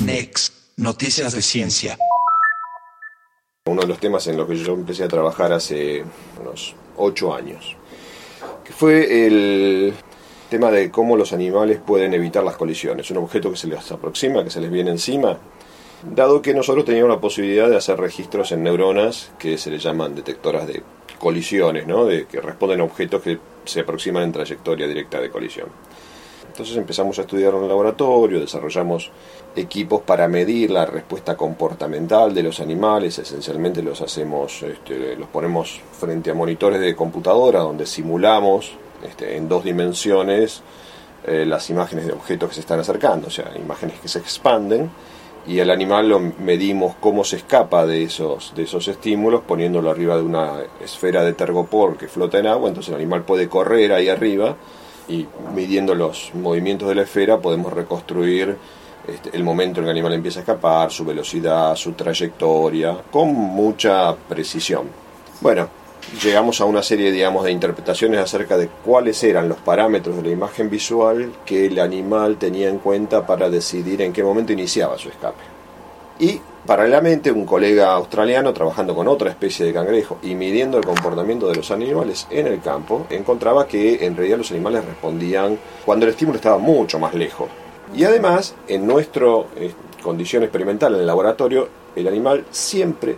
Next, noticias de ciencia. Uno de los temas en los que yo empecé a trabajar hace unos 8 años, que fue el tema de cómo los animales pueden evitar las colisiones. Un objeto que se les aproxima, que se les viene encima, dado que nosotros teníamos la posibilidad de hacer registros en neuronas que se les llaman detectoras de colisiones, ¿no? Que responden a objetos que se aproximan en trayectoria directa de colisión. Entonces empezamos a estudiar en el laboratorio, desarrollamos equipos para medir la respuesta comportamental de los animales. Esencialmente los ponemos frente a monitores de computadora donde simulamos en 2 dimensiones las imágenes de objetos que se están acercando, o sea, imágenes que se expanden, y al animal lo medimos cómo se escapa de esos estímulos poniéndolo arriba de una esfera de tergopor que flota en agua. Entonces el animal puede correr ahí arriba y midiendo los movimientos de la esfera podemos reconstruir el momento en que el animal empieza a escapar, su velocidad, su trayectoria, con mucha precisión. Bueno, llegamos a una serie, de interpretaciones acerca de cuáles eran los parámetros de la imagen visual que el animal tenía en cuenta para decidir en qué momento iniciaba su escape. Y paralelamente un colega australiano, trabajando con otra especie de cangrejo y midiendo el comportamiento de los animales en el campo, encontraba que en realidad los animales respondían cuando el estímulo estaba mucho más lejos. Y además, en nuestra condición experimental en el laboratorio, el animal siempre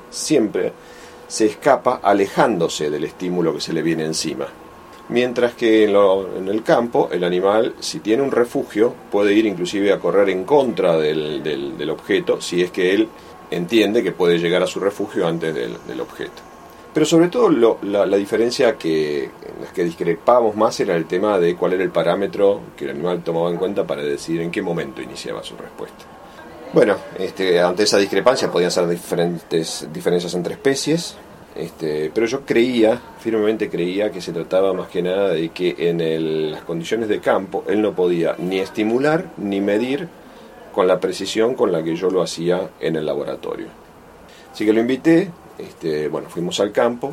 se escapa alejándose del estímulo que se le viene encima. Mientras que en el campo, el animal, si tiene un refugio, puede ir inclusive a correr en contra del objeto, si es que él entiende que puede llegar a su refugio antes del objeto. Pero sobre todo la diferencia en la que discrepábamos más era el tema de cuál era el parámetro que el animal tomaba en cuenta para decidir en qué momento iniciaba su respuesta. Bueno, ante esa discrepancia podían ser diferencias entre especies, pero yo firmemente creía que se trataba más que nada de que en las condiciones de campo él no podía ni estimular ni medir con la precisión con la que yo lo hacía en el laboratorio. Así que lo invité, fuimos al campo,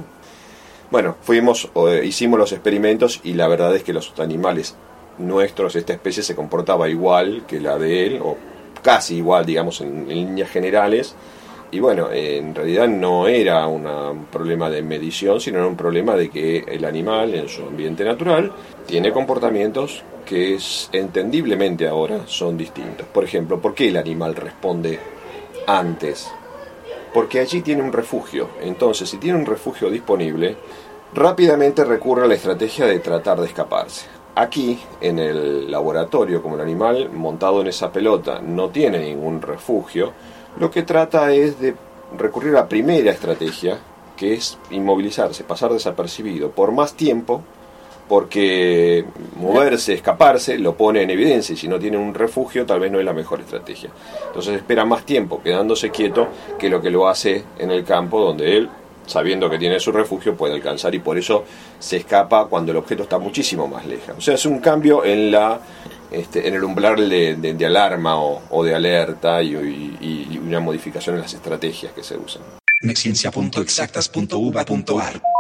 hicimos los experimentos y la verdad es que los animales nuestros, esta especie se comportaba igual que la de él, o casi igual, en líneas generales. Y en realidad no era un problema de medición, sino era un problema de que el animal en su ambiente natural tiene comportamientos que entendiblemente ahora son distintos. Por ejemplo, ¿por qué el animal responde antes? Porque allí tiene un refugio. Entonces, si tiene un refugio disponible, rápidamente recurre a la estrategia de tratar de escaparse. Aquí, en el laboratorio, como el animal montado en esa pelota no tiene ningún refugio, lo que trata es de recurrir a la primera estrategia, que es inmovilizarse, pasar desapercibido por más tiempo, porque moverse, escaparse, lo pone en evidencia, y si no tiene un refugio tal vez no es la mejor estrategia. Entonces espera más tiempo quedándose quieto que lo que lo hace en el campo, donde él, sabiendo que tiene su refugio, puede alcanzar, y por eso se escapa cuando el objeto está muchísimo más lejos. O sea, es un cambio en el umbral de alarma o de alerta y una modificación en las estrategias que se usan. Nexciencia.exactas.uva.ar